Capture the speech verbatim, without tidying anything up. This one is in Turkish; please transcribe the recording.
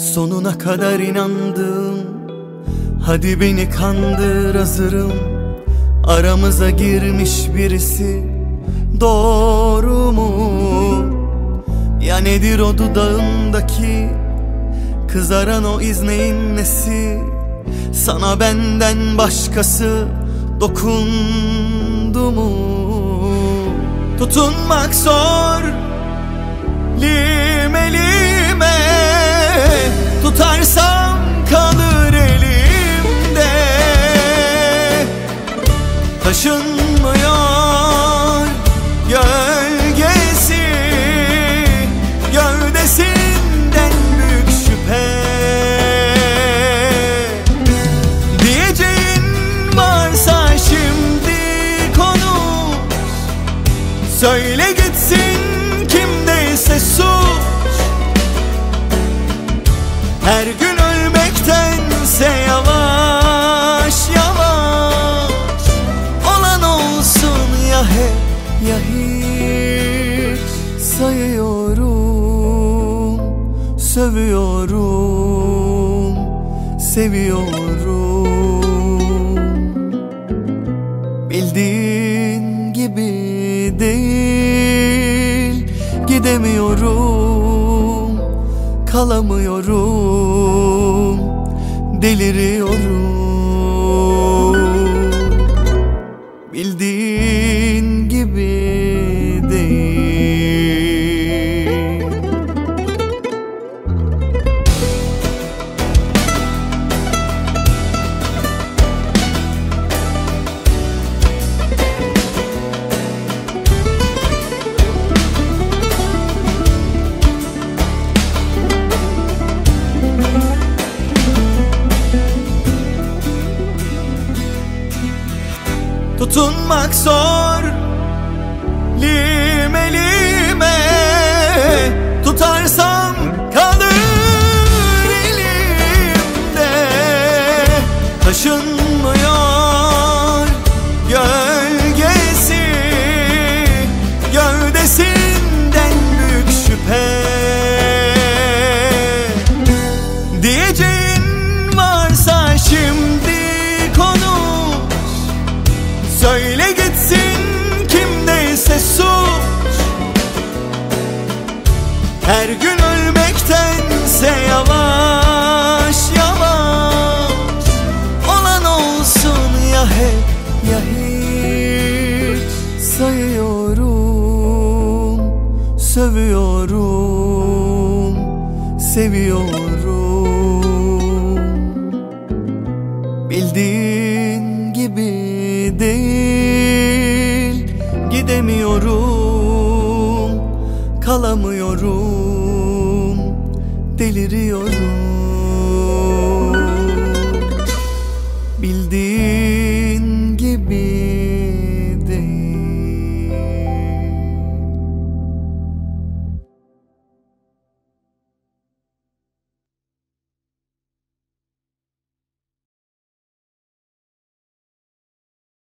Sonuna kadar inandım, hadi beni kandır, hazırım. Aramıza girmiş birisi, doğru mu? Ya nedir o dudağındaki kızaran o iz, neyin nesi? Sana benden başkası dokundu mu? Tutunmak zor, lime lime, tutarsam kalır elimde. Taşınmıyor gölgesi, gövdesinden büyük şüphe. Diyeceğin varsa şimdi konuş, söyle gitsin kimdeyse suç. Her gün ölmektense yavaş yavaş olan olsun ya hep ya hiç. Sayıyorum, sövüyorum, seviyorum. Bildiğin gibi değil, gidemiyorum, kalamıyorum, deliriyorum. Bildiğin gibi değil. Tutunmak zor, lime lime, tutarsam kalır elimde. Taşınmıyor gölgesi, gövdesinden büyük şüphe. Diyeceğin varsa şimdi konuş, söyle gitsin kimdeyse suç. Her gün ölmektense yavaş yavaş olan olsun ya hep ya hiç. Sayıyorum, sövüyorum, seviyorum. Bildiğin gibi değil, gidemiyorum, kalamıyorum, deliriyorum.